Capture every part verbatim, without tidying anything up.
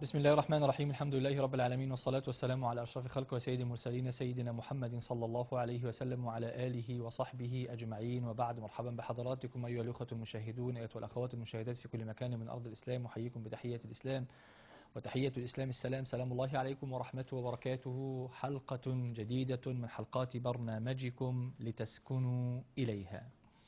بسم الله الرحمن الرحيم. الحمد لله رب العالمين، والصلاة والسلام على أشرف خلق وسيد المرسلين سيدنا محمد صلى الله عليه وسلم وعلى آله وصحبه أجمعين، وبعد. مرحبا بحضراتكم أيها الأخوة المشاهدون، أيها الأخوات المشاهدات في كل مكان من أرض الإسلام، وحييكم بتحية الإسلام، وتحية الإسلام السلام. سلام الله عليكم ورحمته وبركاته. حلقة جديدة من حلقات برنامجكم لتسكنوا إليها.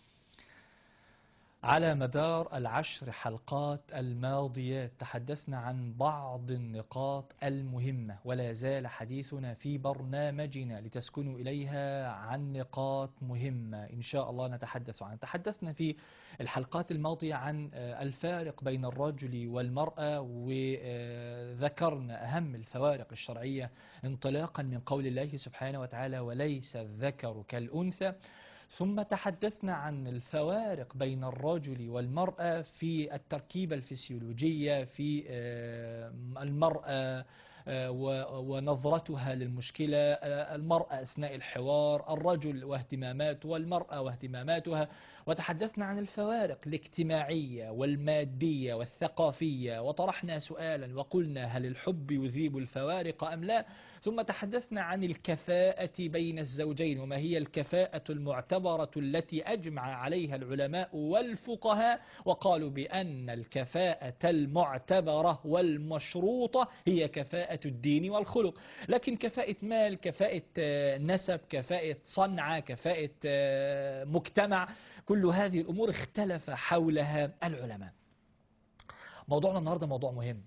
على مدار العشر حلقات الماضية تحدثنا عن بعض النقاط المهمة، ولا زال حديثنا في برنامجنا لتسكنوا إليها عن نقاط مهمة إن شاء الله نتحدث عنها. تحدثنا في الحلقات الماضية عن الفارق بين الرجل والمرأة، وذكرنا أهم الفوارق الشرعية انطلاقا من قول الله سبحانه وتعالى: وليس الذكر كالأنثى. ثم تحدثنا عن الفوارق بين الرجل والمرأة في التركيبة الفسيولوجية، في المرأة ونظرتها للمشكلة، المرأة أثناء الحوار، الرجل واهتماماته، والمرأة واهتماماتها. وتحدثنا عن الفوارق الاجتماعية والمادية والثقافية، وطرحنا سؤالا وقلنا: هل الحب يذيب الفوارق أم لا؟ ثم تحدثنا عن الكفاءة بين الزوجين، وما هي الكفاءة المعتبرة التي أجمع عليها العلماء والفقهاء، وقالوا بأن الكفاءة المعتبرة والمشروطة هي كفاءة الدين والخلق. لكن كفاءة مال، كفاءة نسب، كفاءة صنعة، كفاءة مجتمع، كل هذه الأمور اختلف حولها العلماء. موضوعنا النهاردة موضوع مهم،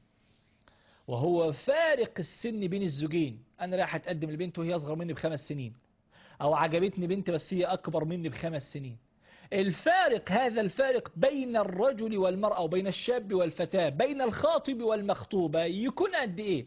وهو فارق السن بين الزوجين. أنا رايح أتقدم لبنت وهي أصغر مني بخمس سنين، أو عجبتني بنت بس هي أكبر مني بخمس سنين. الفارق، هذا الفارق بين الرجل والمرأة، وبين الشاب والفتاة، بين الخاطب والمخطوبة، يكون قد إيه؟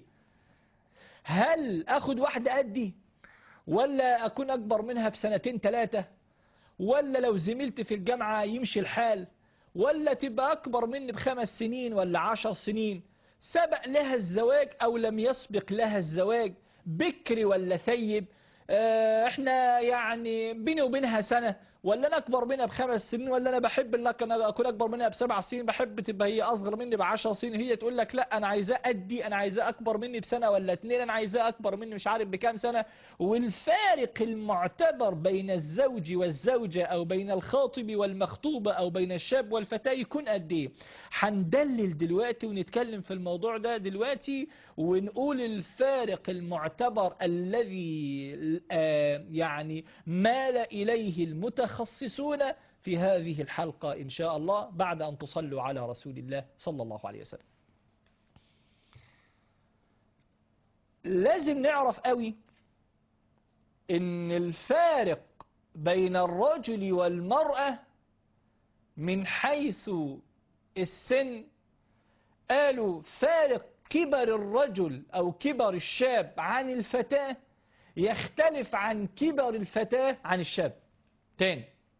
هل أخد واحدة قدي، ولا أكون أكبر منها بسنتين ثلاثة، ولا لو زميلتي في الجامعة يمشي الحال، ولا تبقى أكبر مني بخمس سنين ولا عشر سنين، سبق لها الزواج أو لم يسبق لها الزواج، بكر ولا ثيب، اه احنا يعني بيني وبينها سنة، ولا أنا أكبر منها بخمس سنين، ولا أنا بحب إن أنا أكون أكبر منها بسبع سنين، بحب تبقى هي أصغر مني بعشر سنين. هي تقول لك لا أنا عايزاه قدي، أنا عايزاه أكبر مني بسنة ولا اتنين، أنا عايزاه أكبر مني مش عارف بكام سنة. والفارق المعتبر بين الزوج والزوجة، أو بين الخاطب والمخطوبة، أو بين الشاب والفتاة، يكون قد إيه؟ هندلل دلوقتي ونتكلم في الموضوع ده دلوقتي، ونقول الفارق المعتبر الذي آه يعني مال إليه المتخصصون في هذه الحلقة إن شاء الله، بعد أن تصلوا على رسول الله صلى الله عليه وسلم. لازم نعرف قوي إن الفارق بين الرجل والمرأة من حيث السن، قالوا فارق كبر الرجل أو كبر الشاب عن الفتاة يختلف عن كبر الفتاة عن الشاب. تاني،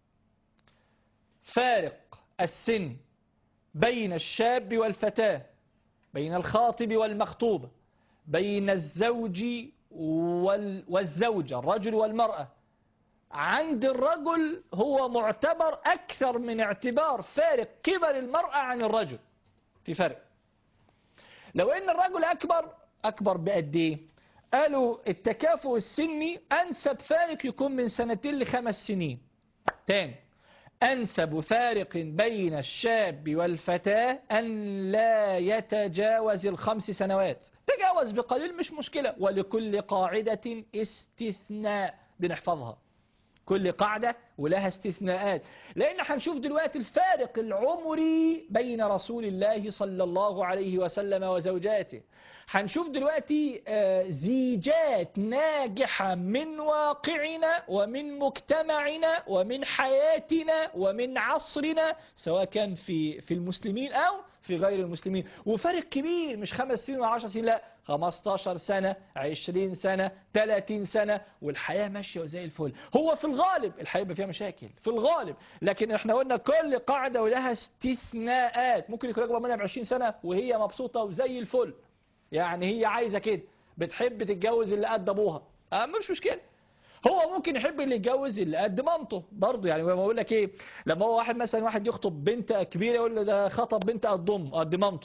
فارق السن بين الشاب والفتاة، بين الخاطب والمخطوبة، بين الزوج والزوجة، الرجل والمرأة، عند الرجل هو معتبر أكثر من اعتبار فارق كبر المرأة عن الرجل. في فرق. لو ان الرجل اكبر اكبر بقد ايه؟ قالوا التكافؤ السني انسب فارق يكون من سنتين لخمس سنين. تاني، انسب فارق بين الشاب والفتاة ان لا يتجاوز الخمس سنوات. تجاوز بقليل مش مشكلة، ولكل قاعدة استثناء، بنحفظها. كل قاعدة ولها استثناءات، لأن هنشوف دلوقتي الفارق العمري بين رسول الله صلى الله عليه وسلم وزوجاته. هنشوف دلوقتي زيجات ناجحة من واقعنا ومن مجتمعنا ومن حياتنا ومن عصرنا، سواء كان في في المسلمين أو في غير المسلمين. وفارق كبير، مش خمس سنين وعشر سنين، لا، خمستاشر سنة، عشرين سنة، تلاتين سنة، والحياة ماشية وزي الفل. هو في الغالب الحياة يبقى فيها مشاكل في الغالب، لكن احنا قلنا كل قاعدة ولها استثناءات. ممكن يكون أكبر منها بعشرين سنة وهي مبسوطة وزي الفل، يعني هي عايزة كده، بتحب تتجوز اللي قد أبوها، أه مش مشكلة. هو ممكن يحب اللي يتجوز اللي قد مامته برضه. يعني ما بقول لك ايه، لما هو واحد مثلا واحد يخطب بنت كبيره يقول له ده خطب بنت قد امه قد مامته،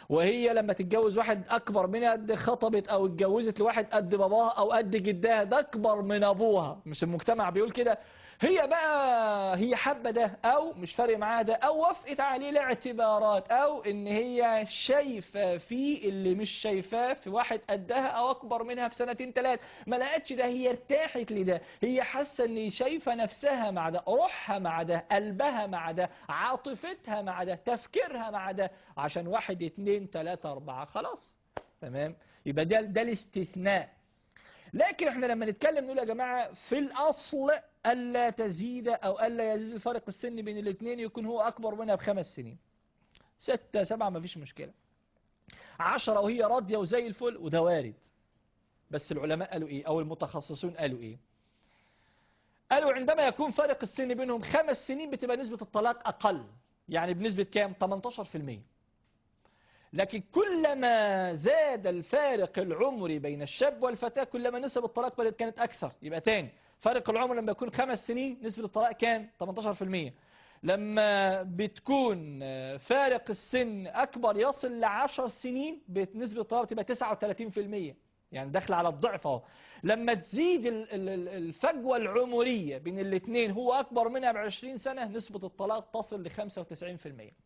وهي لما تتجوز واحد أكبر منها دي خطبت أو اتجوزت لواحد قد باباها أو قد جدها ده أكبر من أبوها، مش المجتمع بيقول كده؟ هي بقى هي حابة ده أو مش فارق معاها ده أو وافقت عليه لاعتبارات أو إن هي شايفة فيه اللي مش شايفاه في واحد قدها أو أكبر منها بسنتين ثلاثة، ما لقتش ده هي ارتاحت لده، هي حاسة إن شايفة نفسها مع ده، روحها مع ده، قلبها مع ده، عاطفتها مع ده، تفكيرها مع ده، عشان واحد اتنين تلاتة أربعة خلاص تمام. يبقى ده ده الاستثناء. لكن احنا لما نتكلم نقول يا جماعة في الأصل ألا تزيد أو ألا يزيد الفرق السن بين الاثنين، يكون هو أكبر منها بخمس سنين، ستة سبعة ما فيش مشكلة، عشرة وهي راضية وزي الفل، وده وارد. بس العلماء قالوا إيه أو المتخصصون قالوا إيه؟ قالوا عندما يكون فرق السن بينهم خمس سنين بتبقى نسبة الطلاق أقل، يعني بنسبة كام؟ تمنتاشر في المية. لكن كلما زاد الفارق العمري بين الشاب والفتاة كلما نسب الطلاق كانت أكثر. يبقى تاني فارق العمر لما يكون خمس سنين نسبة الطلاق كام؟ تمنتاشر في المية. لما بتكون فارق السن أكبر يصل لعشر سنين نسبة الطلاق بتبقى تسعة وثلاثين في المية، يعني داخل على الضعف اهو. لما تزيد الفجوة العمرية بين الاثنين هو أكبر منها بعشرين سنة نسبة الطلاق تصل ل خمسة وتسعين في المية.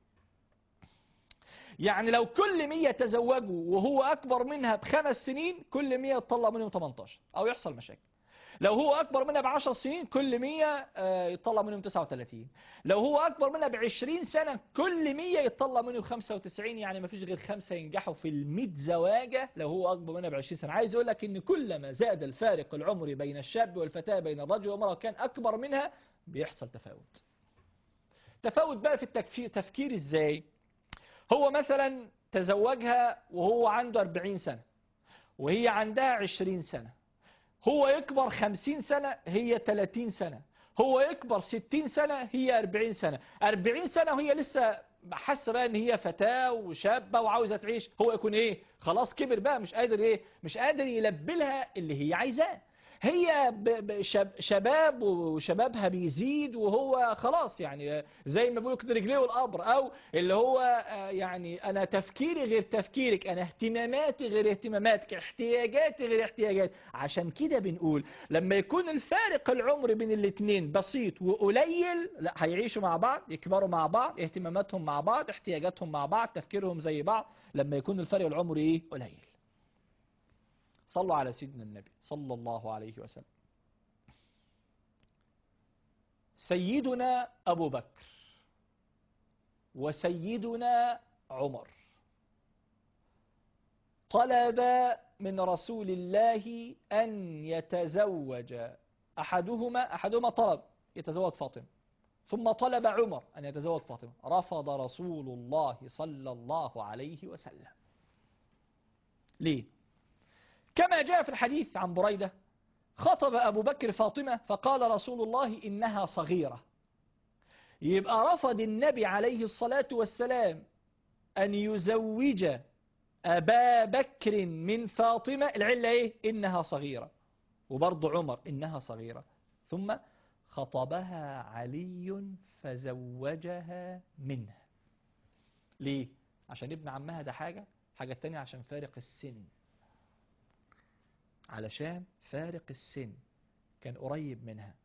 يعني لو كل مية تزوجوا وهو أكبر منها بخمس سنين كل مية يطلع منهم تمنتاشر أو يحصل مشاكل. لو هو أكبر منها بعشر سنين كل مية يطلع منهم تسعة وثلاثين. لو هو أكبر منها بعشرين سنة كل مية يطلع منهم خمسة وتسعين. يعني ما فيش غير خمسة ينجحوا في المية زواجة لو هو أكبر منها بعشرين سنة. عايز أقول لك إن كلما زاد الفارق العمري بين الشاب والفتاة بين الرجل والمرأة كان أكبر منها بيحصل تفاوت. تفاوت بقى في التفكير. تفكير إزاي؟ هو مثلا تزوجها وهو عنده أربعين سنة وهي عندها عشرين سنة، هو يكبر خمسين سنة هي ثلاثين سنة، هو يكبر ستين سنة هي أربعين سنة، أربعين سنة وهي لسه حاسه بقى ان هي فتاة وشابة وعاوزة تعيش، هو يكون ايه؟ خلاص كبر بقى مش قادر ايه؟ مش قادر يلبي لها اللي هي عايزاه. هي شباب وشبابها بيزيد وهو خلاص يعني زي ما بيقولوا كده رجليه والقبر، او اللي هو يعني انا تفكيري غير تفكيرك، انا اهتماماتي غير اهتماماتك، احتياجاتي غير احتياجات. عشان كده بنقول لما يكون الفارق العمر بين الاثنين بسيط وقليل لا هيعيشوا مع بعض، يكبروا مع بعض، اهتماماتهم مع بعض، احتياجاتهم مع بعض، تفكيرهم زي بعض لما يكون الفارق العمري ايه؟ قليل. صلوا على سيدنا النبي صلى الله عليه وسلم. سيدنا أبو بكر وسيدنا عمر طلب من رسول الله أن يتزوج أحدهما أحدهما طلب يتزوج فاطمة، ثم طلب عمر أن يتزوج فاطمة، رفض رسول الله صلى الله عليه وسلم. ليه؟ كما جاء في الحديث عن بريدة خطب أبو بكر فاطمة فقال رسول الله إنها صغيرة. يبقى رفض النبي عليه الصلاة والسلام أن يزوج أبا بكر من فاطمة، العلة إيه؟ إنها صغيرة. وبرضه عمر إنها صغيرة. ثم خطبها علي فزوجها منه. ليه؟ عشان ابن عمها ده حاجة، حاجة تانية عشان فارق السن. علشان فارق السن كان قريب منها.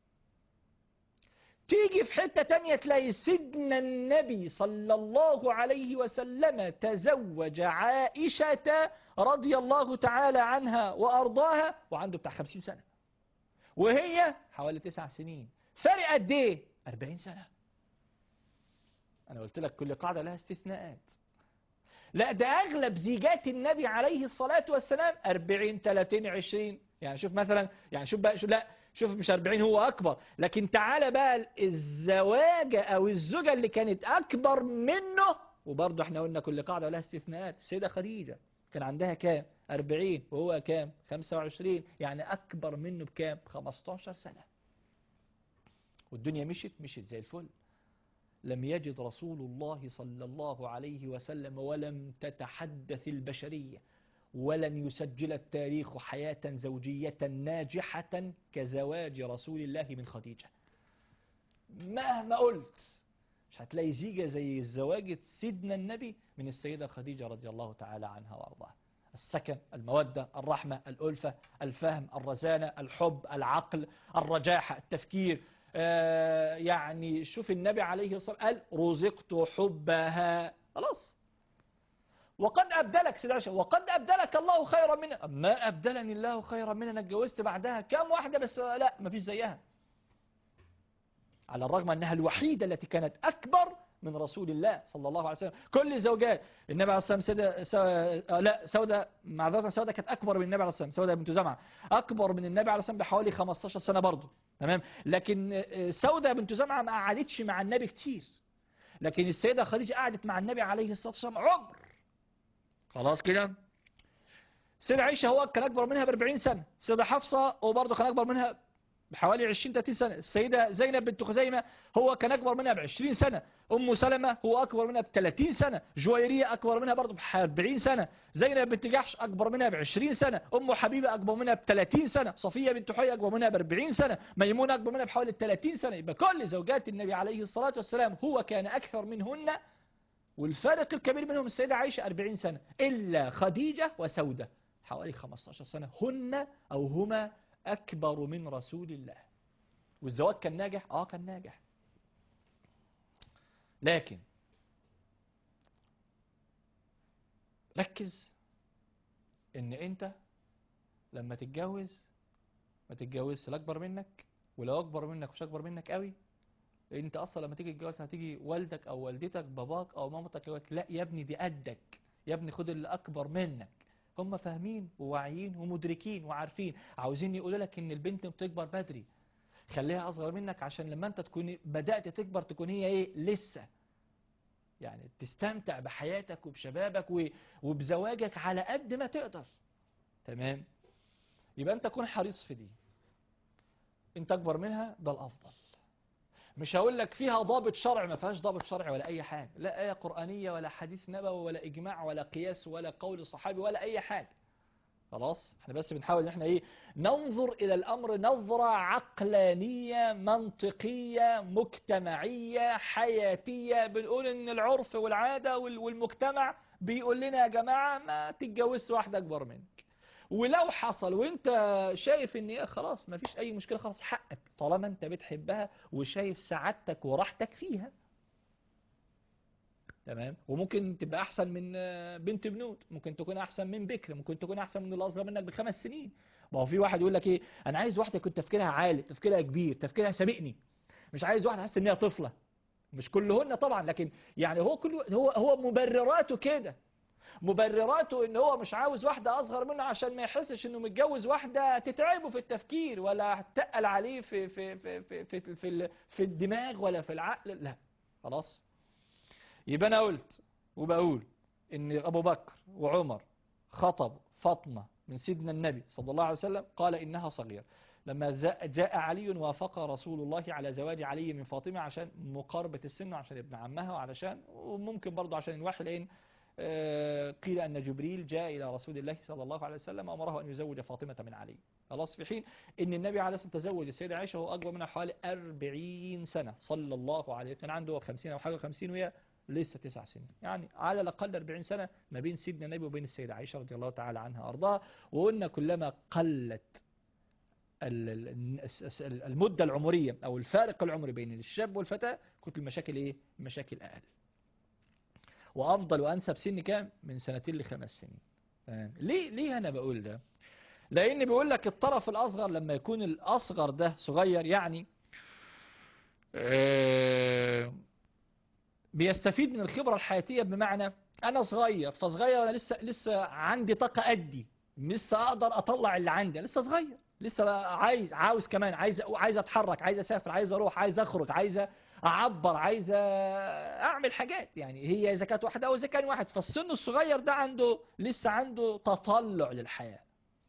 تيجي في حتة تانية تلاقي سيدنا النبي صلى الله عليه وسلم تزوج عائشة رضي الله تعالى عنها وأرضاها وعنده بتاع خمسين سنة وهي حوالي تسع سنين. فرق قد ايه؟ أربعين سنة. أنا قلت لك كل قاعدة لها استثناءات. لا ده أغلب زيجات النبي عليه الصلاة والسلام أربعين ثلاثين عشرين. يعني شوف مثلا يعني شوف بقى شوف لا شوف مش أربعين هو أكبر، لكن تعالى بقى الزواجة أو الزوجة اللي كانت أكبر منه، وبرضه احنا قلنا كل قاعدة لها استثناءات. السيدة خديجة كان عندها كام؟ أربعين وهو كام؟ خمسة وعشرين، يعني أكبر منه بكام؟ خمستاشر سنة. والدنيا مشت مشت زي الفل. لم يجد رسول الله صلى الله عليه وسلم ولم تتحدث البشرية ولن يسجل التاريخ حياة زوجية ناجحة كزواج رسول الله من خديجة. مهما قلت مش هتلاقي زيجة زي زواجة سيدنا النبي من السيدة خديجة رضي الله تعالى عنها وارضاها. السكن، المودة، الرحمة، الألفة، الفهم، الرزانة، الحب، العقل، الرجاحة، التفكير. آه يعني شوف النبي عليه الصلاة والسلام قال رزقت حبها، خلاص. وقد أبدلك سيدة عائشة، وقد أبدلك الله خيرا منها. ما أبدلني الله خيرا منها، أنا اتجوزت بعدها كم واحدة بس لا ما فيش زيها، على الرغم أنها الوحيدة التي كانت أكبر من رسول الله صلى الله عليه وسلم. كل زوجات النبي عليه الصلاة والسلام سودة، لا سودة معذرة، سودة كانت أكبر من النبي عليه الصلاة والسلام، سودة بنت زمعة أكبر من النبي عليه الصلاة والسلام بحوالي خمستاشر سنة برضه، تمام. لكن سودة بنت زمعة ما قعدتش مع النبي كتير، لكن السيدة خديجة قعدت مع النبي عليه الصلاة والسلام عمر، خلاص كده. سيدة عائشة هو كان أكبر منها ب أربعين سنة، سيدة حفصة وبرضه كان أكبر منها بحوالي عشرين ثلاثين سنة، السيدة زينب بنت خزيمة هو كان أكبر منها ب عشرين سنة، أم سلمة هو أكبر منها ب ثلاثين سنة، جويرية أكبر منها برضه ب أربعين سنة، زينب بنت جحش أكبر منها ب عشرين سنة، أم حبيبة أكبر منها ب ثلاثين سنة، صفية بنت حيي أكبر منها ب أربعين سنة، ميمونة أكبر منها بحوالي ثلاثين سنة. يبقى كل زوجات النبي عليه الصلاة والسلام هو كان أكثر منهن، والفارق الكبير منهم السيدة عائشة أربعين سنة، إلا خديجة وسودة حوالي خمستاشر سنة، هن أو هما أكبر من رسول الله. والزواج كان ناجح؟ آه كان ناجح. لكن ركز إن أنت لما تتجوز ما تتجوزش لا أكبر منك، ولو أكبر منك مش أكبر منك قوي. أنت أصلا لما تيجي تتجوز هتيجي والدك أو والدتك باباك أو مامتك يقولك لا يا ابني دي قدك، يا ابني خد اللي أكبر منك. هم فاهمين وواعيين ومدركين وعارفين، عاوزين يقولوا لك إن البنت بتكبر بدري، خليها أصغر منك عشان لما أنت تكون بدأت تكبر تكون هي إيه لسه، يعني تستمتع بحياتك وبشبابك وبزواجك على قد ما تقدر، تمام. يبقى أنت كون حريص في دي، أنت أكبر منها ده الأفضل. مش هقول لك فيها ضابط شرعي، ما فيهاش ضابط شرعي ولا أي حاجة، لا آية قرآنية ولا حديث نبوي ولا إجماع ولا قياس ولا قول صحابي ولا أي حاجة، خلاص. احنا بس بنحاول ان احنا ايه ننظر الى الامر نظرة عقلانية منطقية مجتمعية حياتية. بنقول ان العرف والعادة والمجتمع بيقول لنا يا جماعة ما تتجوزش واحدة اكبر منك، ولو حصل وانت شايف ان ايه خلاص ما فيش اي مشكلة، خلاص حقك طالما انت بتحبها وشايف سعادتك وراحتك فيها، تمام. وممكن تبقى احسن من بنت بنوت، ممكن تكون احسن من بكر، ممكن تكون احسن من اللي اصغر منك بخمس سنين. ما هو في واحد يقول لك ايه انا عايز واحده يكون تفكيرها عالي، تفكيرها كبير، تفكيرها سابقني، مش عايز واحده احس ان هي طفله. مش كلهن طبعا، لكن يعني هو كل هو هو مبرراته كده، مبرراته ان هو مش عاوز واحده اصغر منه عشان ما يحسش انه متجوز واحده تتعبه في التفكير ولا تقل عليه في في في في في, في, في, في الدماغ ولا في العقل، لا خلاص. يبقى أنا قلت وبقول إن أبو بكر وعمر خطب فاطمة من سيدنا النبي صلى الله عليه وسلم قال إنها صغيرة. لما جاء علي وافق رسول الله على زواج علي من فاطمة عشان مقاربة السن وعشان ابن عمها وعلشان وممكن برضه عشان الوحي، لأن قيل أن جبريل جاء إلى رسول الله صلى الله عليه وسلم أمره أن يزوج فاطمة من علي، خلاص. في حين أن النبي عليه الصلاة والسلام تزوج السيدة عائشة وهو أكبر منها حوالي أربعين سنة صلى الله عليه وسلم، كان عنده خمسين أو حاجة خمسين وهي لسه تسع سنين، يعني على الأقل أربعين سنة ما بين سيدنا النبي وبين السيدة عائشة رضي الله تعالى عنها أرضاها. وقلنا كلما قلت المدة العمرية أو الفارق العمري بين الشاب والفتاة كنت المشاكل إيه؟ المشاكل أقل. وأفضل وأنسب سن كام؟ من سنتين لخمس سنين. تمام. ليه ليه أنا بقول ده؟ لأن بيقول لك الطرف الأصغر لما يكون الأصغر ده صغير يعني آه بيستفيد من الخبرة الحياتية، بمعنى أنا صغير فصغير أنا لسه لسه عندي طاقة أدي، لسه أقدر أطلع اللي عندي، لسه صغير لسه عايز عاوز كمان عايز عايز أتحرك، عايز أسافر، عايز أروح، عايز أخرج، عايز أعبر، عايز أعمل حاجات. يعني هي إذا كانت واحدة أو إذا كان واحد، فالسن الصغير ده عنده لسه عنده تطلع للحياة،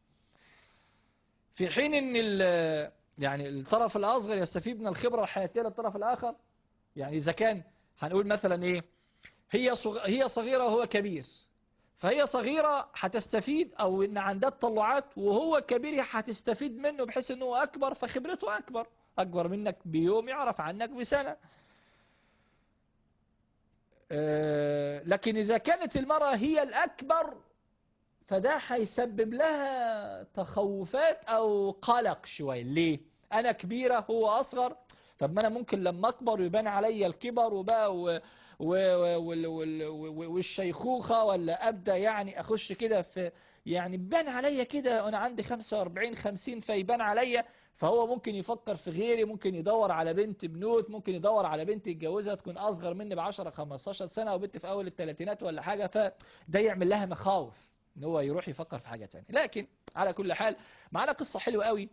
في حين إن يعني الطرف الأصغر يستفيد من الخبرة الحياتية للطرف الآخر. يعني إذا كان هنقول مثلا إيه هي هي صغيرة وهو كبير، فهي صغيرة هتستفيد أو إن عندها تطلعات، وهو كبير هتستفيد منه بحيث إنه أكبر فخبرته أكبر، أكبر منك بيوم يعرف عنك بسنة. آه، لكن إذا كانت المرأة هي الأكبر فده هيسبب لها تخوفات أو قلق شوية. ليه؟ أنا كبيرة هو أصغر، طب ما أنا ممكن لما أكبر يبان عليا الكبر وبقى و... و... وال- وال- و... والشيخوخة، ولا أبدأ يعني أخش كده في، يعني بان عليا كده وأنا عندي خمسة وأربعين خمسين فيبان عليا. فهو ممكن يفكر في غيري، ممكن يدور على بنت بنوت، ممكن يدور على بنت يتجوزها تكون أصغر مني بعشرة خمستاشر سنة، وبنت في أول الثلاثينات ولا حاجة، فده يعمل لها مخاوف ان هو يروح يفكر في حاجة تانية. لكن على كل حال معنا قصة حلوة قوي،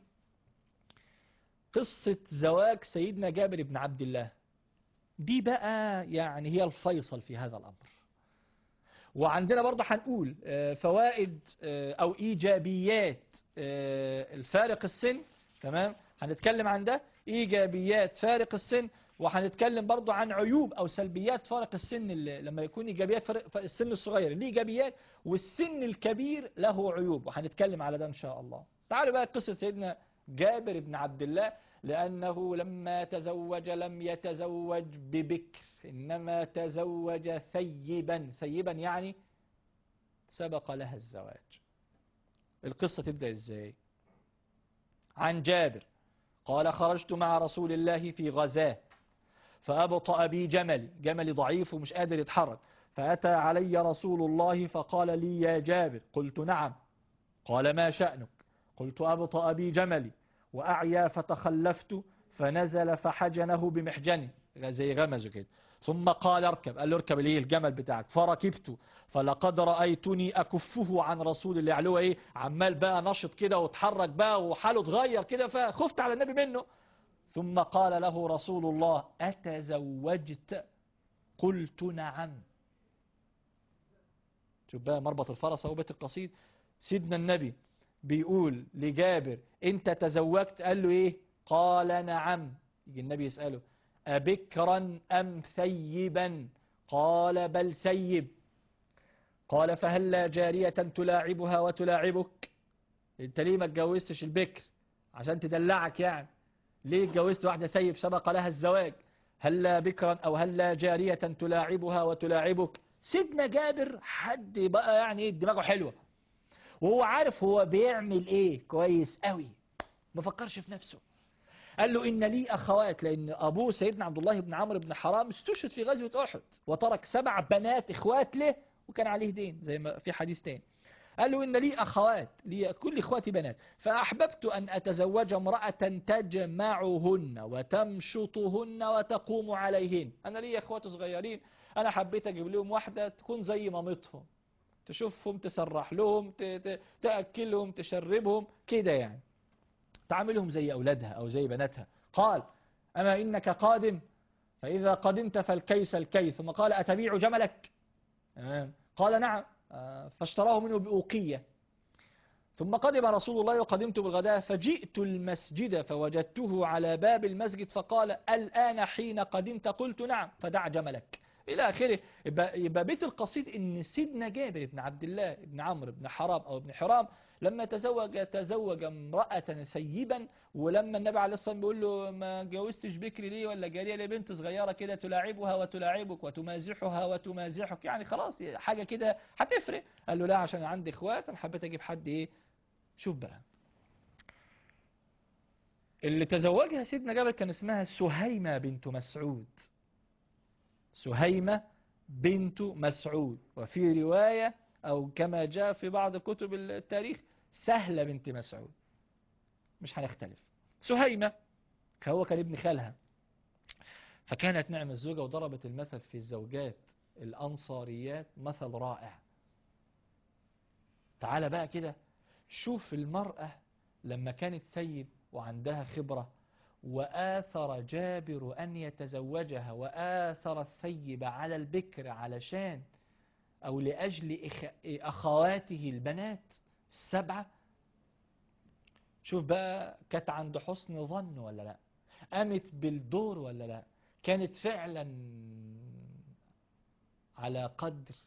قصة زواج سيدنا جابر بن عبد الله. دي بقى يعني هي الفيصل في هذا الأمر. وعندنا برضه هنقول آه، فوائد آه، أو إيجابيات آه، الفارق السن. تمام، هنتكلم عن ده، إيجابيات فارق السن. وهنتكلم برضه عن عيوب أو سلبيات فارق السن، اللي لما يكون إيجابيات فارق السن الصغير ليه إيجابيات، والسن الكبير له عيوب، وهنتكلم على ده إن شاء الله. تعالوا بقى قصة سيدنا جابر بن عبد الله، لأنه لما تزوج لم يتزوج ببكر، إنما تزوج ثيبا. ثيبا يعني سبق لها الزواج. القصة تبدأ إزاي؟ عن جابر قال: خرجت مع رسول الله في غزاة فأبطأ بي جملي، جملي ضعيف ومش قادر يتحرك، فأتى علي رسول الله فقال لي: يا جابر. قلت: نعم. قال: ما شأنك؟ قلت: أبطأ بي جملي وأعيا فتخلفت، فنزل فحجنه بمحجني، زي غمزه كده، ثم قال: اركب. قال له: اركب ليه الجمل بتاعك؟ فركبت، فلقد رأيتني أكفه عن رسول الله. يعني هو ايه، عمال بقى نشط كده وتحرك بقى وحاله اتغير كده، فخفت على النبي منه. ثم قال له رسول الله: أتزوجت؟ قلت: نعم. شوف بقى مربط الفرس أو بيت القصيد، سيدنا النبي بيقول لجابر: انت تزوجت؟ قال له ايه؟ قال: نعم. يجي النبي يسأله: أبكرا أم ثيبا؟ قال: بل ثيب. قال: فهل جارية تلاعبها وتلاعبك؟ انت ليه ما اتجوزتش البكر عشان تدلعك يعني؟ ليه اتجوزت واحدة ثيب سبق لها الزواج؟ هل بكرا أو هل جارية تلاعبها وتلاعبك؟ سيدنا جابر حد بقى يعني ايه، دماغه حلوة وهو عارف هو بيعمل ايه كويس قوي، ما فكرش في نفسه. قال له: إن لي أخوات، لأن أبوه سيدنا عبد الله بن عمرو بن حرام استشهد في غزوة أحد وترك سبع بنات إخوات له وكان عليه دين زي ما في حديث تاني. قال له: إن لي أخوات، لي كل إخواتي بنات، فأحببت أن أتزوج امرأة تجمعهن وتمشطهن وتقوم عليهن. أنا لي أخوات صغيرين، أنا حبيت أجيب لهم واحدة تكون زي مامتهم، تشوفهم تسرح لهم تأكلهم تشربهم كده، يعني تعاملهم زي أولادها أو زي بناتها. قال: أما إنك قادم؟ فإذا قدمت فالكيس الكيس. ثم قال: أتبيع جملك؟ قال: نعم. فاشتراه منه بأوقية. ثم قدم رسول الله وقدمت بالغداء، فجئت المسجد فوجدته على باب المسجد، فقال: الآن حين قدمت؟ قلت: نعم. فدع جملك إلى آخره. يبقى بيت القصيد إن سيدنا جابر بن عبد الله بن عمرو بن حرام أو ابن حرام لما تزوج تزوج امرأة ثيبا، ولما النبي عليه الصلاة والسلام بيقول له: ما جوزتش بكري ليه ولا جارية ليه، بنت صغيرة كده تلاعبها وتلاعبك وتمازحها وتمازحك، يعني خلاص حاجة كده هتفرق. قال له: لا، عشان عندي اخوات انا حبيت اجيب حد ايه. شوف بقى اللي تزوجها سيدنا جابر كان اسمها سهيمة بنت مسعود. سهيمة بنت مسعود، وفي رواية أو كما جاء في بعض كتب التاريخ سهلة بنت مسعود، مش هنختلف. سهيمة هو كان ابن خالها، فكانت نعم الزوجة، وضربت المثل في الزوجات الأنصاريات مثل رائع. تعال بقى كده شوف المرأة لما كانت ثيب وعندها خبرة، وآثر جابر أن يتزوجها، وآثر الثيب على البكر علشان أو لأجل أخواته البنات السبعة. شوف بقى كانت عند حسن ظن ولا لا، قامت بالدور ولا لا، كانت فعلا على قدر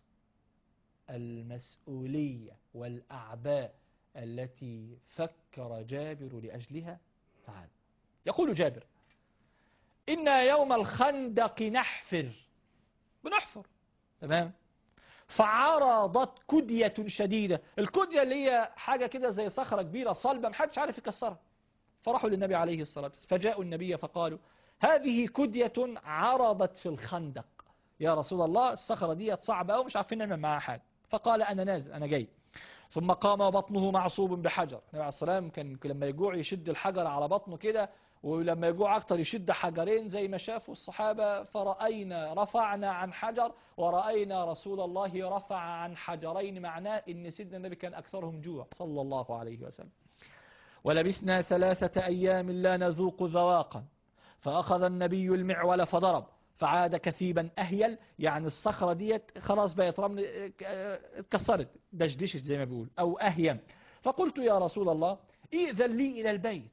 المسؤولية والأعباء التي فكر جابر لأجلها. تعال يقول جابر: إن يوم الخندق نحفر، بنحفر تمام. فعرضت كدية شديدة، الكدية اللي هي حاجة كده زي صخرة كبيرة صلبة محدش عارف يكسرها. فراحوا للنبي عليه الصلاة والسلام، فجاءوا النبي فقالوا هذه كدية عرضت في الخندق، يا رسول الله الصخرة دي صعبة أو مش عارفين نعمل معها حاجة. فقال أنا نازل أنا جاي. ثم قام وبطنه معصوب بحجر. النبي عليه الصلاة والسلام كان لما يجوع يشد الحجر على بطنه كده، ولما يجوع أكتر يشد حجرين زي ما شافوا الصحابة. فرأينا رفعنا عن حجر ورأينا رسول الله رفع عن حجرين، معناه إن سيدنا النبي كان أكثرهم جوع صلى الله عليه وسلم. ولبسنا ثلاثة أيام لا نذوق ذواقا، فأخذ النبي المعول فضرب فعاد كثيبا أهيل، يعني الصخرة ديت خلاص بقت رمل اتكسرت دشدشت زي ما بيقول أو أهيم. فقلت يا رسول الله إئذن لي إلى البيت.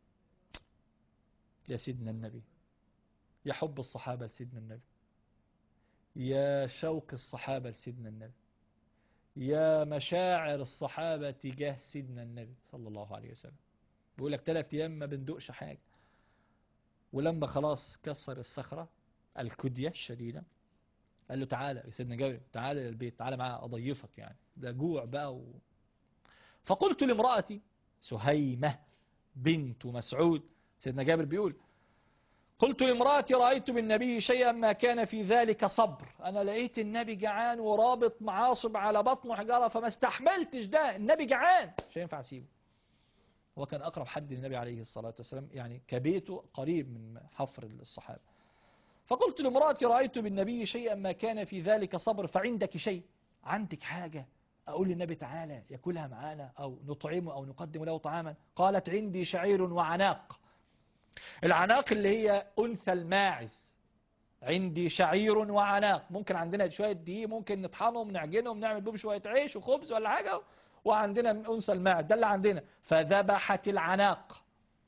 يا سيدنا النبي، يا حب الصحابة لسيدنا النبي، يا شوق الصحابة لسيدنا النبي، يا مشاعر الصحابة تجاه سيدنا النبي صلى الله عليه وسلم. بيقول لك ثلاث أيام ما بندقش حاجة. ولما خلاص كسر الصخرة الكدية الشديدة قال له تعالى يا سيدنا جابر، تعالى للبيت، تعالى معايا أضيفك، يعني ده جوع بقى و... فقلت لامرأتي سهيمة بنت مسعود، سيدنا جابر بيقول قلت لامرأتي رأيت بالنبي شيئا ما كان في ذلك صبر، أنا لقيت النبي جعان ورابط معاصب على بطنه حجارة فما استحملتش، ده النبي جعان مش هينفع أسيبه. هو كان أقرب حد للنبي عليه الصلاة والسلام، يعني كبيته قريب من حفر الصحابة. فقلت لامرأتي رأيت بالنبي شيئا ما كان في ذلك صبر، فعندك شيء، عندك حاجة أقول للنبي تعالى يأكلها معانا أو نطعمه أو نقدم له طعاما؟ قالت عندي شعير وعناق. العناق اللي هي أنثى الماعز، عندي شعير وعناق، ممكن عندنا شوية دقيق ممكن نطحنهم نعجنهم نعمل بهم شوية عيش وخبز ولا حاجة، وعندنا أنثى الماعز ده اللي عندنا. فذبحت العناق،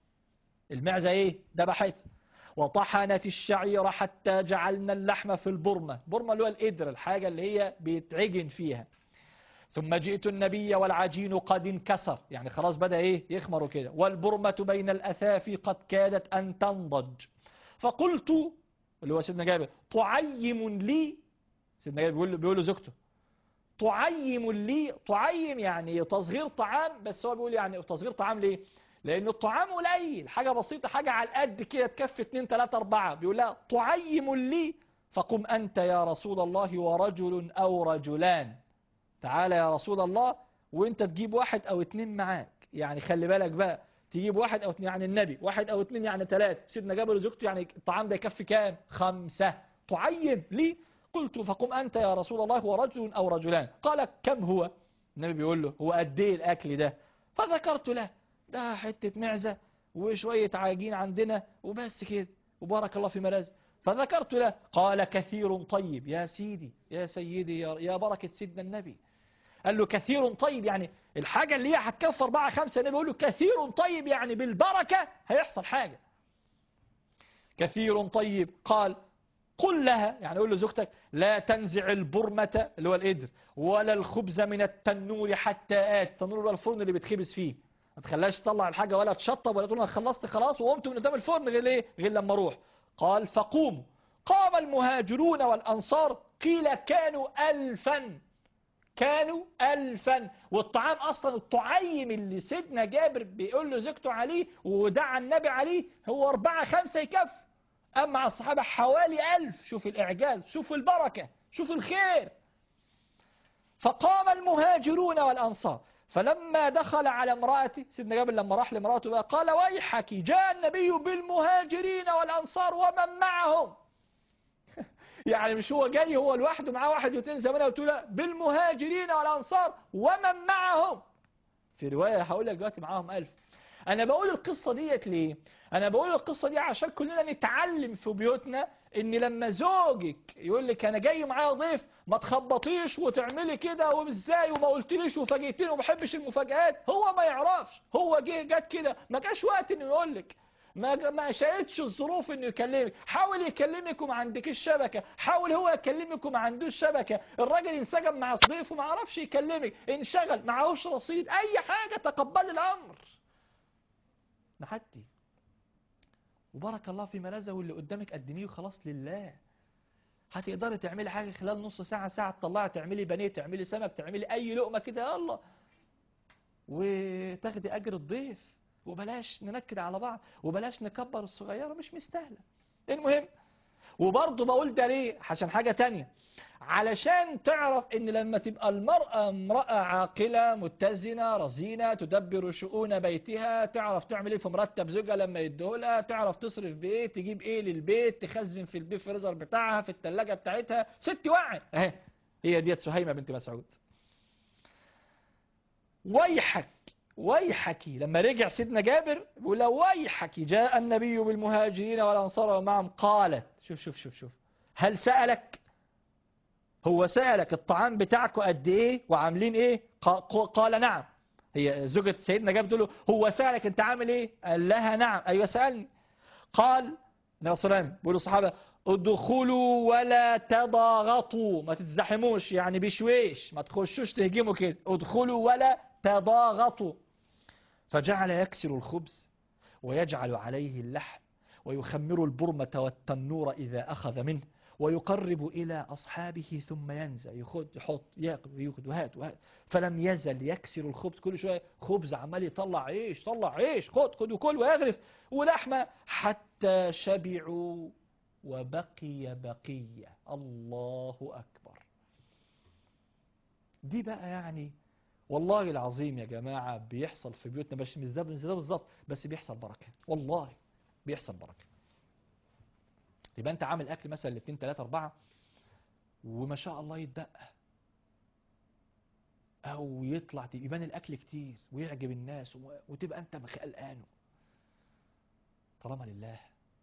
المعزة ايه ذبحت، وطحنت الشعير حتى جعلنا اللحم في البرمة، برمة اللي هو القدر، الحاجة اللي هي بيتعجن فيها. ثم جئت النبي والعجين قد انكسر، يعني خلاص بدأ ايه يخمر كده، والبرمة بين الأثافي قد كادت أن تنضج. فقلت اللي هو سيدنا جابر تعيم لي، سيدنا جابر بيقول, بيقول له زوجته تعيم لي، تعيم يعني تصغير طعام، بس هو بيقول يعني تصغير طعام ليه؟ لأن الطعام قليل، حاجة بسيطة، حاجة على القد كده تكفي اتنين تلاتة أربعة، بيقول لها تعيم لي، فقم أنت يا رسول الله ورجل أو رجلان، تعالى يا رسول الله وانت تجيب واحد أو اتنين معاك، يعني خلي بالك بقى تجيب واحد أو اتنين، يعني النبي واحد أو اتنين يعني ثلاثة، سيدنا جابر وزوجته يعني الطعام ده يكفي كام؟ خمسة. تعيم لي، قلت فقم أنت يا رسول الله ورجل أو رجلان. قال كم هو؟ النبي بيقول له هو قد ايه الأكل ده؟ فذكرت له ده حتة معزة وشوية عاجين عندنا وبس كده وبارك الله في مرازق. فذكرت له قال كثير طيب. يا سيدي يا سيدي يا, يا بركة سيدنا النبي، قال له كثير طيب يعني الحاجة اللي هي هتكفي أربعة خمسة، النبي بيقول له كثير طيب يعني بالبركة هيحصل حاجة. كثير طيب. قال قل لها، يعني قول لزوجتك لا تنزع البرمة اللي هو القدر ولا الخبز من التنور حتى آت، التنور هو الفرن اللي بتخبز فيه، ما تخليهاش تطلع الحاجة ولا تشطب ولا تقول انا خلصت خلاص وقمت من قدام الفرن غير ايه غير لما اروح. قال فقوموا. قام المهاجرون والأنصار، قيل كانوا ألفا، كانوا ألفا. والطعام أصلا الطعيم اللي سيدنا جابر بيقول له زوجته عليه ودعا النبي عليه هو أربعة خمسة يكفي، أما على الصحابة حوالي ألف. شوف الإعجاز، شوف البركة، شوف الخير. فقام المهاجرون والأنصار، فلما دخل على امرأته، سيدنا جابر لما راح لامرأته بقى قال ويحك جاء النبي بالمهاجرين والأنصار ومن معهم. يعني مش هو جاي هو لوحده، معاه واحد واثنين زي ما انا قلت له، بالمهاجرين والأنصار ومن معهم. في رواية هقول لك دلوقتي معاهم ألف. أنا بقول القصة ديت ليه؟ أنا بقول القصة دي عشان كلنا نتعلم في بيوتنا إن لما زوجك يقول لك أنا جاي معايا ضيف ما تخبطيش وتعملي كده وإزاي وما قلتليش وفاجئتيني وما بحبش المفاجآت. هو ما يعرفش، هو جه جت كده، ما جاش وقت إنه يقول لك، ما ما شاءتش الظروف انه يكلمك. حاول يكلمك وما عندكش شبكه، حاول هو يكلمك وما عندوش شبكه، الراجل انسجم مع ضيفه وما عرفش يكلمك، انشغل معهوش رصيد، اي حاجه تقبل الامر نحدي وبارك الله في مرزه، واللي قدامك قدميه وخلاص لله. هتقدري تعملي حاجة خلال نص ساعة ساعة، تطلعي تعملي بانيه، تعملي سمك، تعملي أي لقمة كده يلا، وتاخدي أجر الضيف. وبلاش ننكد على بعض، وبلاش نكبر الصغيرة، مش مستاهلة. المهم، وبرضه بقول ده ليه؟ عشان حاجة تانية، علشان تعرف ان لما تبقى المرأة امرأة عاقلة متزنة رزينة تدبر شؤون بيتها، تعرف تعمل ايه في مرتب زوجها لما يديهولها، تعرف تصرف بايه، تجيب ايه للبيت، تخزن في الديب فريزر بتاعها، في الثلاجة بتاعتها، ست واعي اهي. هي ديت سهيمة بنت مسعود. ويحك ويحك لما رجع سيدنا جابر بيقول ويحك جاء النبي بالمهاجرين والانصار ومعهم، قالت شوف شوف شوف شوف هل سألك؟ هو سألك الطعام بتاعكم قد ايه وعاملين ايه؟ قال نعم. هي زوجة سيدنا جابر تقول له هو سألك انت عامل ايه؟ قال لها نعم، ايوه سألني. قال النبي صلى الله عليه وسلم بيقول للصحابة ادخلوا ولا تضاغطوا، ما تتزحموش يعني بشويش، ما تخشوش تهجموا كده، ادخلوا ولا تضاغطوا. فجعل يكسر الخبز ويجعل عليه اللحم ويخمر البرمة والتنور إذا أخذ منه ويقرب إلى أصحابه ثم ينزع، يخد يحط ياكل ياخد وهات وهات. فلم يزل يكسر الخبز، كل شوية خبز عمال يطلع عيش، طلع عيش، خد خد وكل ويغرف ولحمة حتى شبعوا وبقي بقية. الله أكبر. دي بقى يعني والله العظيم يا جماعة بيحصل في بيوتنا، بس مش ده بالظبط، بس بيحصل بركة، والله بيحصل بركة. يبقى انت عامل اكل مثلا لاثنين ثلاثة اربعة وما شاء الله يتبقى او يطلع يبان الاكل كتير ويعجب الناس وتبقى انت قلقان، طالما لله،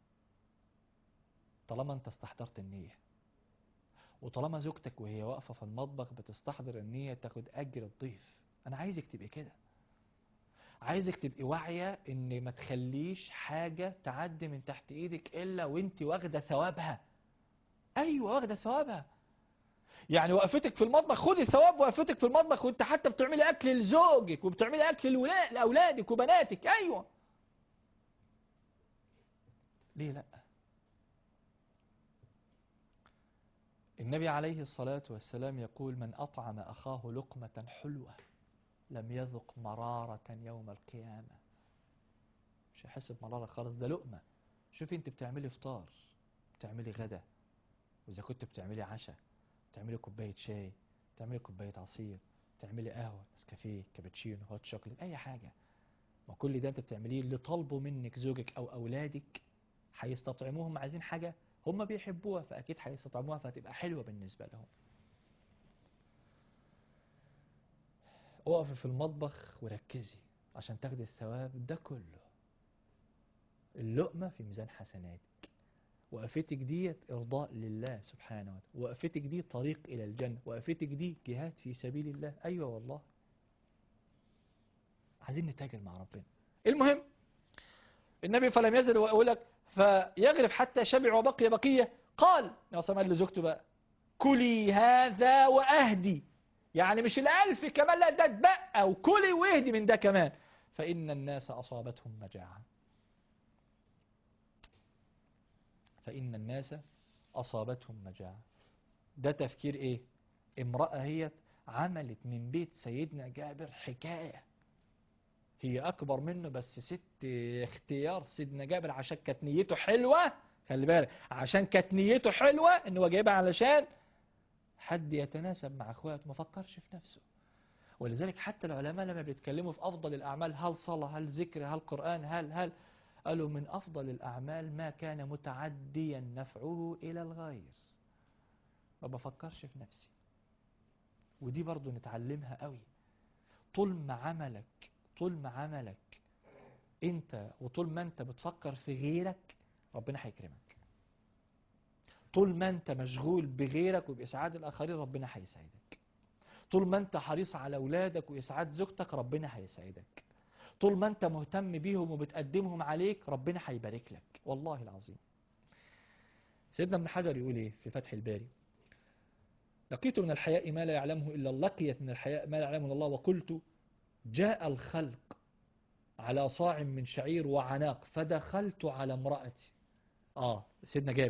طالما انت استحضرت النية، وطالما زوجتك وهي واقفة في المطبخ بتستحضر النية تاخد اجر الضيف. انا عايزك تبقى كده، عايزك تبقي واعية ان ما تخليش حاجة تعدي من تحت ايدك الا وانت واخدة ثوابها. ايوه واخدة ثوابها. يعني وقفتك في المطبخ خدي ثواب وقفتك في المطبخ، وانت حتى بتعملي اكل لزوجك وبتعملي اكل لاولادك وبناتك. ايوه ليه لا؟ النبي عليه الصلاة والسلام يقول من أطعم أخاه لقمة حلوة لم يذق مرارة يوم القيامة. مش هيحس بمرارة خالص، ده لقمة. شوفي انت بتعملي فطار، بتعملي غدا، وإذا كنت بتعملي عشاء، تعملي كوباية شاي، تعملي كوباية عصير، تعملي قهوة، نسكافيه، كابتشينو، هوت شوكليت، أي حاجة. ما كل ده انت بتعمليه اللي طالبه منك زوجك أو أولادك، هيستطعموهم عايزين حاجة هم بيحبوها، فأكيد هيستطعموها فهتبقى حلوة بالنسبة لهم. اقفي في المطبخ وركزي عشان تاخدي الثواب ده كله. اللقمة في ميزان حسناتك، وقفتك ديت إرضاء لله سبحانه وتعالى، وقفتك دي طريق إلى الجنة، وقفتك دي جهاد في سبيل الله. أيوة والله عايزين نتاجر مع ربنا. المهم النبي فلم يزل يقول لك فيغرف حتى شبع وبقي بقية. قال نعم قال لزوجته بقى كلي هذا وأهدي، يعني مش الألف كمان، لا ده اتبقى وكلي واهدي من ده كمان، فإن الناس أصابتهم مجاعة. فإن الناس أصابتهم مجاعة. ده تفكير إيه؟ امرأة هي عملت من بيت سيدنا جابر حكاية، هي أكبر منه بس ست اختيار سيدنا جابر عشان كانت نيته حلوة. خلي بالك، عشان كانت نيته حلوة إنه هو جايبها علشان حد يتناسب مع أخواته، ما فكرش في نفسه. ولذلك حتى العلماء لما بيتكلموا في أفضل الأعمال، هل صلاة، هل ذكر، هل قرآن، هل هل قالوا من أفضل الأعمال ما كان متعديا نفعه إلى الغير. ما بفكرش في نفسي. ودي برضو نتعلمها قوي. طول ما عملك طول ما عملك انت وطول ما انت بتفكر في غيرك ربنا هيكرمك. طول ما انت مشغول بغيرك وبإسعاد الآخرين ربنا هيسعدك. طول ما انت حريص على أولادك وإسعاد زوجتك ربنا هيسعدك. طول ما انت مهتم بيهم وبتقدمهم عليك ربنا هيبارك لك، والله العظيم. سيدنا ابن حجر يقول ايه في فتح الباري؟ لقيت من الحياء ما لا يعلمه إلا لقيت من الحياء ما لا يعلمه الله، وقلت جاء الخلق على صاع من شعير وعناق فدخلت على امرأتي. اه سيدنا جابر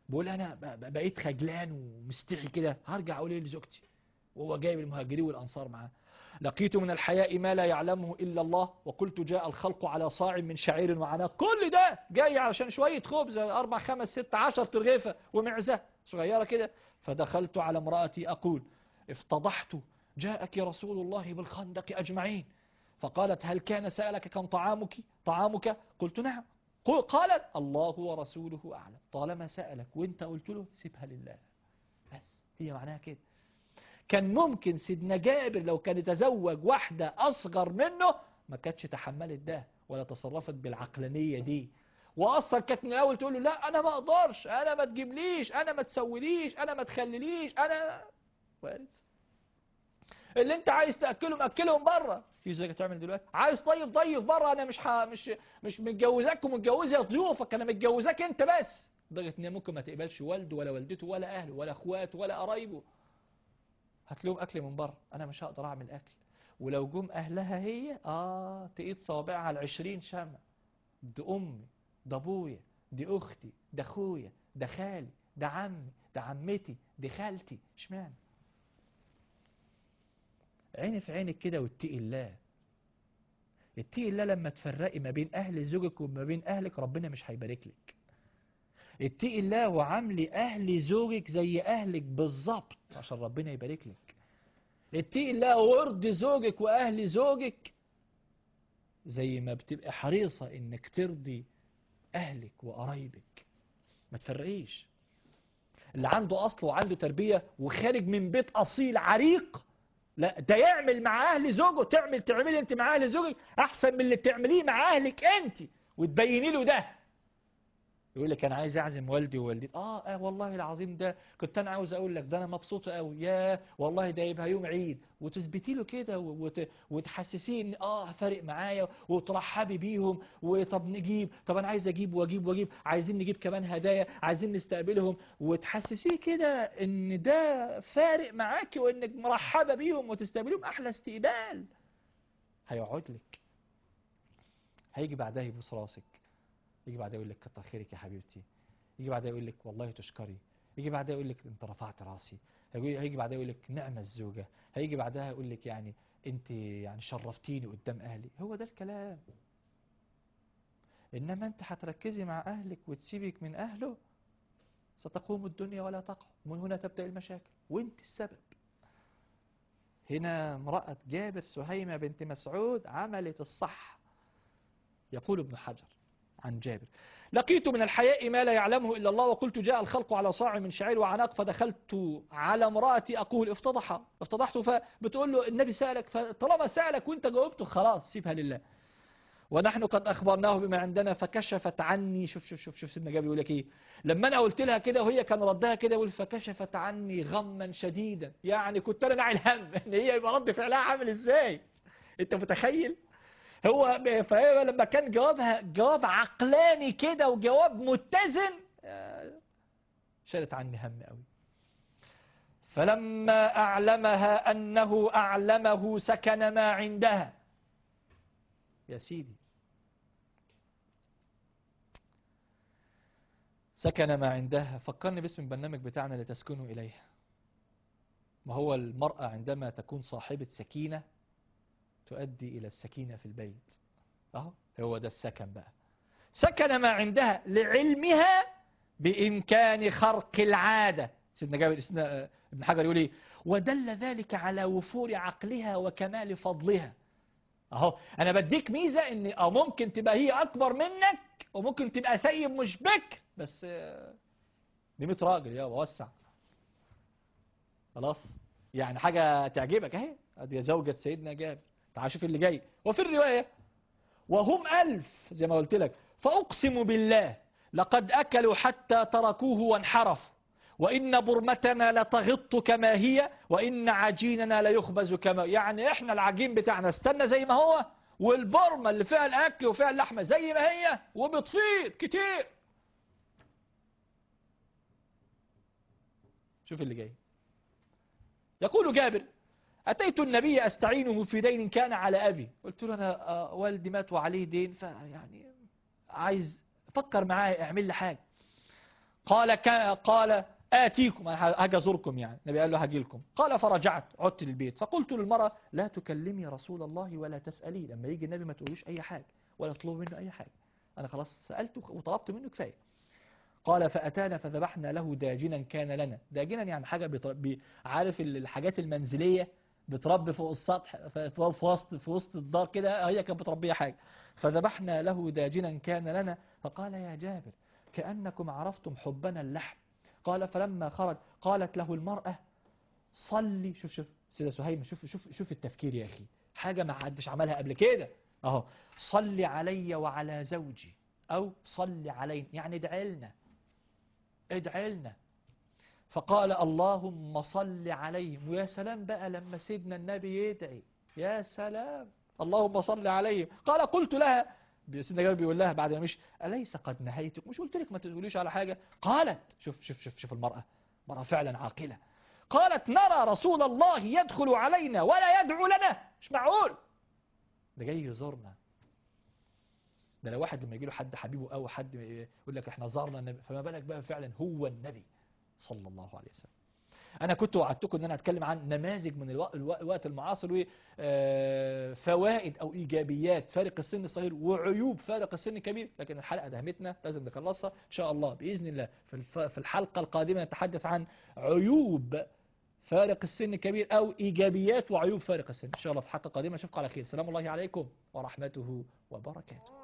بقول انا بقيت خجلان ومستحي كده، هرجع اقول ايه لزوجتي وهو جايب المهاجرين والانصار معاه؟ لقيت من الحياء ما لا يعلمه الا الله، وقلت جاء الخلق على صاع من شعير وعناق. كل ده جاي عشان شويه خبز، اربع خمس ست عشر ترغيفه ومعزه صغيره كده. فدخلت على امرأتي أقول افتضحت، جاءك رسول الله بالخندق أجمعين. فقالت هل كان سألك كم طعامك طعامك قلت نعم. قالت الله ورسوله أعلم، طالما سألك وانت قلت له سيبها لله. بس هي معناها كده. كان ممكن سيدنا جابر لو كان يتزوج واحدة أصغر منه ما كانتش تحملت ده ولا تصرفت بالعقلانية دي، واصلا كانت من الاول تقول له لا انا ما اقدرش، انا ما تجيبليش، انا ما تسويليش، انا ما تخليليش، انا وارد. اللي انت عايز تاكلهم اكلهم بره. في زي تعمل دلوقتي عايز طيب ضيف بره، انا مش ح... مش مش متجوزاك ومتجوزه ضيوفك، انا متجوزاك انت بس. لدرجه ان ممكن ما تقبلش والده ولا والدته ولا اهله ولا اخواته ولا قرايبه، هات لهم اكل من بره، انا مش هقدر اعمل اكل. ولو جم اهلها هي اه تقيد صوابعها العشرين شمع، دي امي، ده ابويا، دي اختي، ده اخويا، ده خالي، ده عمي، ده عمتي، دي خالتي. اشمعنى؟ عيني في عينك كده واتقي الله. اتقي الله لما تفرقي ما بين اهل زوجك وما بين اهلك ربنا مش هيبارك لك. اتقي الله وعاملي اهل زوجك زي اهلك بالظبط عشان ربنا يبارك لك. اتقي الله وارضي زوجك واهل زوجك زي ما بتبقى حريصة انك ترضي اهلك وقرايبك. ما تفرقيش. اللي عنده اصل وعنده تربية وخارج من بيت اصيل عريق، لا ده يعمل مع اهل زوجه، تعمل تعملي انت مع اهل زوجك احسن من اللي بتعمليه مع اهلك انت وتبيني له ده. يقول لك انا عايز اعزم والدي ووالدتي، اه اه والله العظيم ده كنت انا عاوز اقول لك ده انا مبسوطه قوي، يا والله ده يبقى يوم عيد، وتثبتي له كده وت... وتحسسيه ان اه فارق معايا وترحبي بيهم. وطب نجيب، طب انا عايز اجيب واجيب واجيب، عايزين نجيب كمان هدايا، عايزين نستقبلهم، وتحسسيه كده ان ده فارق معاكي وانك مرحبه بيهم وتستقبلهم احلى استقبال. هيقعد لك، هيجي بعدها يبوس راسك، يجي بعدها يقول لك كتر خيرك يا حبيبتي، يجي بعدها يقول لك والله تشكري، يجي بعدها يقول لك انت رفعت راسي، هيجي بعدها يقول لك نعم الزوجة، هيجي بعدها يقول لك يعني انت يعني شرفتيني قدام اهلي. هو ده الكلام. انما انت هتركزي مع اهلك وتسيبك من اهله ستقوم الدنيا ولا تقع، ومن هنا تبدأ المشاكل وانت السبب. هنا امرأة جابر سهيمة بنت مسعود عملت الصح. يقول ابن حجر عن جابر لقيت من الحياء ما لا يعلمه إلا الله، وقلت جاء الخلق على صاع من شعير وعناق، فدخلت على امرأتي أقول افتضح افتضحت. فبتقول له النبي سألك، فطالما سألك وانت جاوبته خلاص سيبها لله. ونحن قد أخبرناه بما عندنا فكشفت عني. شوف شوف شوف شوف سيدنا جابر يقول لك ايه لما انا قلت لها كده وهي كان ردها كده، يقول فكشفت عني غما شديدا. يعني كنت انا ناعي الهم ان هي يبقى رد فعلها عامل ازاي. انت متخيل؟ هو فهو لما كان جوابها جواب عقلاني كده وجواب متزن شالت عني هم قوي. فلما أعلمها أنه أعلمه سكن ما عندها. يا سيدي سكن ما عندها، فكرني باسم البرنامج بتاعنا لتسكنوا إليها. ما هو المرأة عندما تكون صاحبة سكينة تؤدي إلى السكينة في البيت. أهو هو ده السكن بقى. سكن ما عندها لعلمها بإمكان خرق العادة. سيدنا جابر ابن حجر يقول ايه ودل ذلك على وفور عقلها وكمال فضلها. اهو انا بديك ميزة ان او ممكن تبقى هي اكبر منك وممكن تبقى ثيب مش بكر، بس دي مية راجل يا وسع خلاص. يعني حاجة تعجبك اهي، ادي زوجة سيدنا جابر. تعال شوف اللي جاي. وفي الرواية وهم ألف زي ما قلت لك، فأقسم بالله لقد أكلوا حتى تركوه وانحرفوا، وإن برمتنا لتغط كما هي، وإن عجيننا ليخبز كما. يعني إحنا العجين بتاعنا استنى زي ما هو، والبرمة اللي فيها الأكل وفيها اللحمة زي ما هي وبتفيض كتير. شوف اللي جاي. يقول جابر أتيت النبي أستعينه في دين كان على أبي. قلت له أنا آه والدي مات وعليه دين، فيعني عايز فكر معايا اعمل لي حاجة. قال قال آتيكم، هاجي أزوركم يعني. النبي قال له هاجي لكم. قال فرجعت، عدت للبيت، فقلت للمرأة لا تكلمي رسول الله ولا تسألي، لما يجي النبي ما تقولوش أي حاجة ولا تطلب منه أي حاجة، أنا خلاص سألته وطلبت منه كفاية. قال فأتانا فذبحنا له داجنا كان لنا. داجنا يعني حاجة بيطرب، عارف الحاجات المنزلية بتربي فوق السطح في وسط في وسط الدار كده، هي كانت بتربيها حاجة. فذبحنا له داجنا كان لنا. فقال يا جابر كأنكم عرفتم حبنا اللحم. قال فلما خرج قالت له المرأة صلي. شوف شوف سيدة سهيم، شوف شوف شوف التفكير يا أخي، حاجة ما حدش عملها قبل كده أهو. صلي علي وعلى زوجي، أو صلي علينا يعني ادعي لنا، ادعي لنا. فقال اللهم صل عليهم. ويا سلام بقى لما سيدنا النبي يدعي، يا سلام اللهم صل عليهم. قال قلت لها، سيدنا جابر بيقول لها بعد ما مشي أليس قد نهيتك، مش قلت لك ما تقوليش على حاجة؟ قالت شوف شوف شوف شوف المرأة، مرأة فعلا عاقلة. قالت نرى رسول الله يدخل علينا ولا يدعو لنا، مش معقول ده جاي يزورنا. ده لو واحد لما يجي له حد حبيبه او حد يقول لك احنا زارنا النبي، فما بالك بقى فعلا هو النبي صلى الله عليه وسلم. انا كنت وعدتكم ان انا اتكلم عن نماذج من الوقت, الوقت المعاصر وفوائد او ايجابيات فارق السن الصغير وعيوب فارق السن الكبير، لكن الحلقه دهمتنا لازم نخلصها ان شاء الله باذن الله. في الحلقه القادمه نتحدث عن عيوب فارق السن الكبير او ايجابيات وعيوب فارق السن ان شاء الله في الحلقه القادمه. اشوفكم على خير، سلام الله عليكم ورحمته وبركاته.